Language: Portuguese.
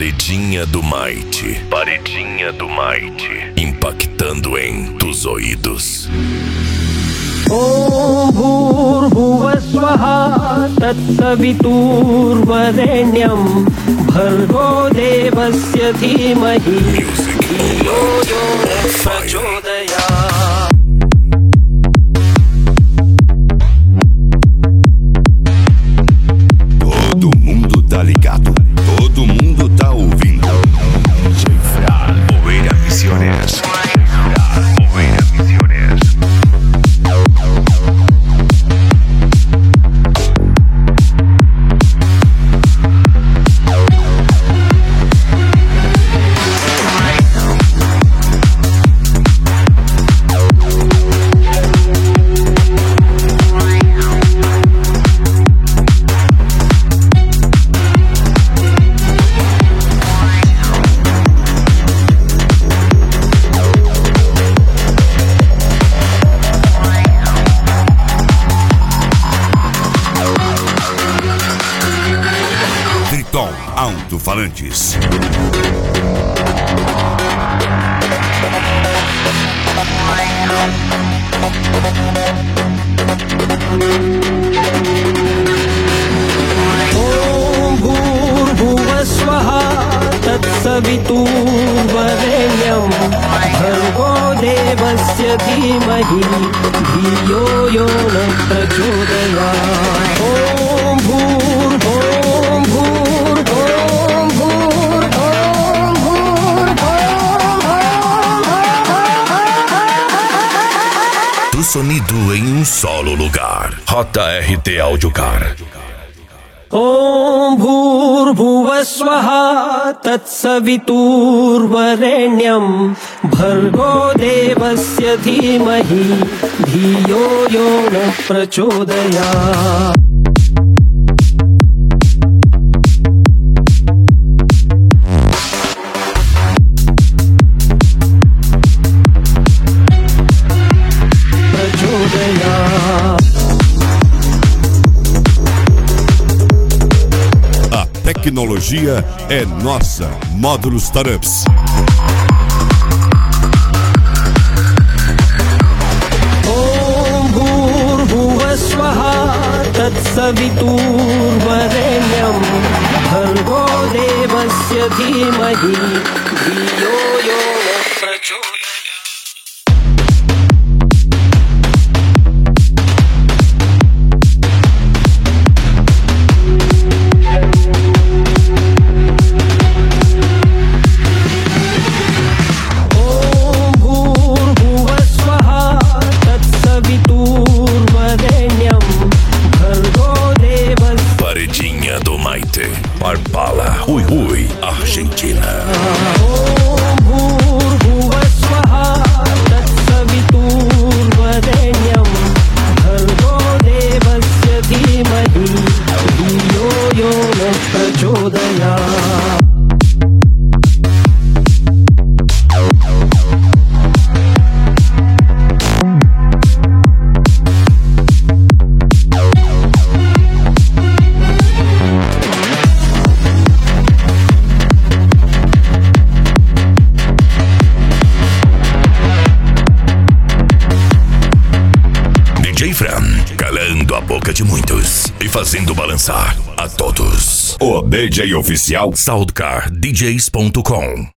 Paredinha do Might. Paredinha do Might. Impactando em tus ouvidos. Om Bhurbhuvah Swaha Tatsavituurvarenyam Bhargo Devasya Dhimahi Dhiyo Yo Prachodayat. Todo mundo tá ligado, todo mundo tá ouvindo. Chifrar, Oveira Misiones. Oveira Misiones. Triton Alto-Falantes. Om Bhurbhuvah Swaha Tatsavituurvarenyam Bhargo Devasya Dhimahi Dhiyo Yo Prachodayat. Om Tu sonido em um solo lugar. Rota RT Audiocar. Om Bhurbhuvah Swaha Tatsavituurvarenyam Bhargo Devasya Dhimahi Dhiyo Yo Prachodayat. A tecnologia é nossa. Módulos Startups. Om Bhurbhuvah Swaha Tatsavituurvarenyam Bhargo Devasya Dhimahi Dhiyo Yo Prachodayat. Paredinha do Maite. Parpala, Ui Ui, Argentina. Om Bhurbhuvah Swaha Tatsavituurvarenyam Bhargo Devasya Dhimahi Dhiyo Yo Prachodayat. DJ Fran, calando a boca de muitos e fazendo balançar a todos. O DJ oficial SoundcarDJs.com